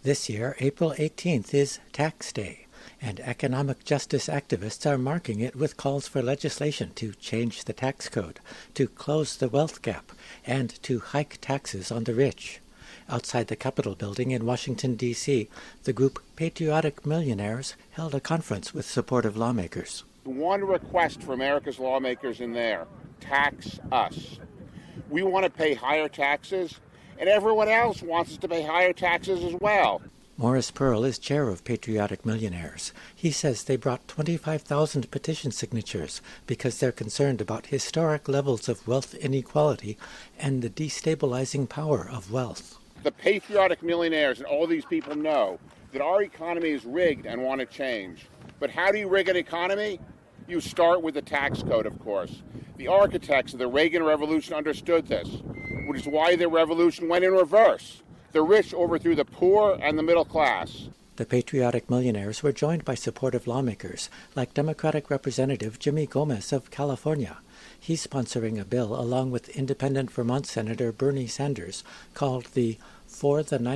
This year, April 18th, is Tax Day, and economic justice activists are marking it with calls for legislation to change the tax code, to close the wealth gap, and to hike taxes on the rich. Outside the Capitol building in Washington, D.C., the group Patriotic Millionaires held a conference with supportive lawmakers. One request for America's lawmakers in there: tax us. We want to pay higher taxes, and everyone else wants us to pay higher taxes as well. Morris Pearl is chair of Patriotic Millionaires. He says they brought 25,000 petition signatures because they're concerned about historic levels of wealth inequality and the destabilizing power of wealth. The Patriotic Millionaires and all these people know that our economy is rigged and want to change. But how do you rig an economy? You start with the tax code, of course. The architects of the Reagan Revolution understood this, which is why the revolution went in reverse. The rich overthrew the poor and the middle class. The Patriotic Millionaires were joined by supportive lawmakers, like Democratic Representative Jimmy Gomez of California. He's sponsoring a bill along with independent Vermont Senator Bernie Sanders called the For the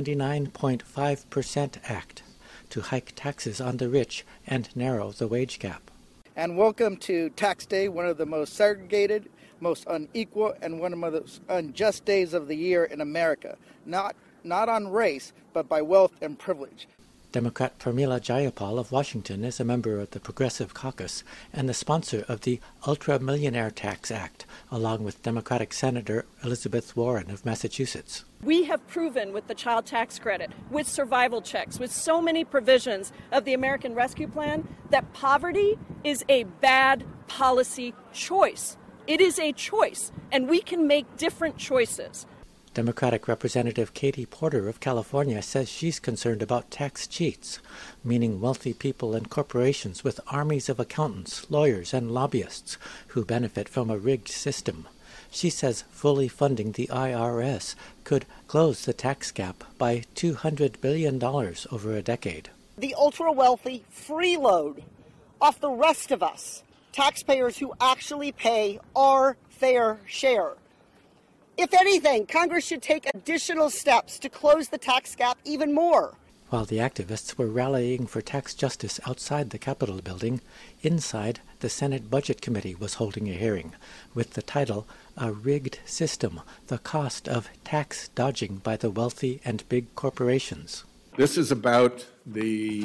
99.5% Act to hike taxes on the rich and narrow the wage gap. And welcome to Tax Day, one of the most segregated, most unequal, and one of the most unjust days of the year in America. Not on race, but by wealth and privilege. Democrat Pramila Jayapal of Washington is a member of the Progressive Caucus and the sponsor of the Ultra Millionaire Tax Act, along with Democratic Senator Elizabeth Warren of Massachusetts. We have proven with the child tax credit, with survival checks, with so many provisions of the American Rescue Plan, that poverty is a bad policy choice. It is a choice, and we can make different choices. Democratic Representative Katie Porter of California says she's concerned about tax cheats, meaning wealthy people and corporations with armies of accountants, lawyers, and lobbyists who benefit from a rigged system. She says fully funding the IRS could close the tax gap by $200 billion over a decade. The ultra-wealthy freeload off the rest of us, taxpayers who actually pay our fair share. If anything, Congress should take additional steps to close the tax gap even more. While the activists were rallying for tax justice outside the Capitol building, inside, the Senate Budget Committee was holding a hearing with the title, A Rigged System, the Cost of Tax Dodging by the Wealthy and Big Corporations. This is about the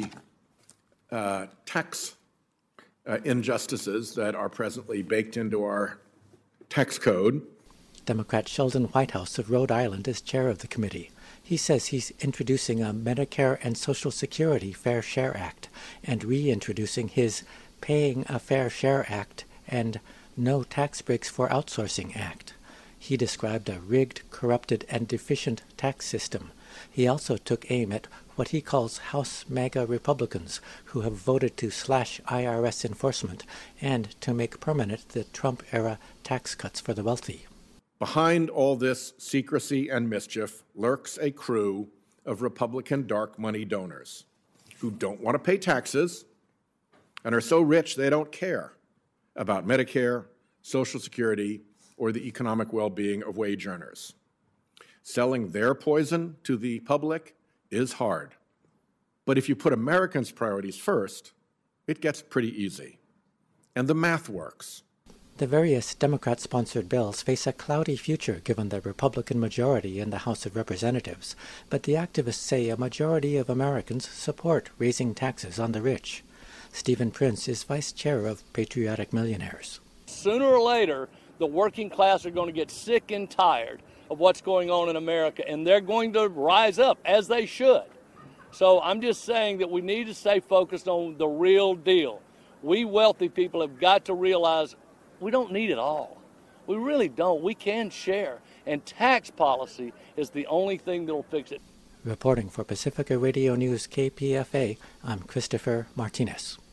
tax injustices that are presently baked into our tax code. Democrat Sheldon Whitehouse of Rhode Island is chair of the committee. He says he's introducing a Medicare and Social Security Fair Share Act and reintroducing his Paying a Fair Share Act and No Tax Breaks for Outsourcing Act. He described a rigged, corrupted, and deficient tax system. He also took aim at what he calls House MAGA Republicans who have voted to slash IRS enforcement and to make permanent the Trump-era tax cuts for the wealthy. Behind all this secrecy and mischief lurks a crew of Republican dark money donors who don't want to pay taxes and are so rich they don't care about Medicare, Social Security, or the economic well-being of wage earners. Selling their poison to the public is hard. But if you put Americans' priorities first, it gets pretty easy. And the math works. The various Democrat-sponsored bills face a cloudy future given the Republican majority in the House of Representatives, but the activists say a majority of Americans support raising taxes on the rich. Stephen Prince is vice chair of Patriotic Millionaires. Sooner or later, the working class are going to get sick and tired of what's going on in America, and they're going to rise up, as they should. So I'm just saying that we need to stay focused on the real deal. We wealthy people have got to realize we don't need it all. We really don't. We can share. And tax policy is the only thing that will fix it. Reporting for Pacifica Radio News KPFA, I'm Christopher Martinez.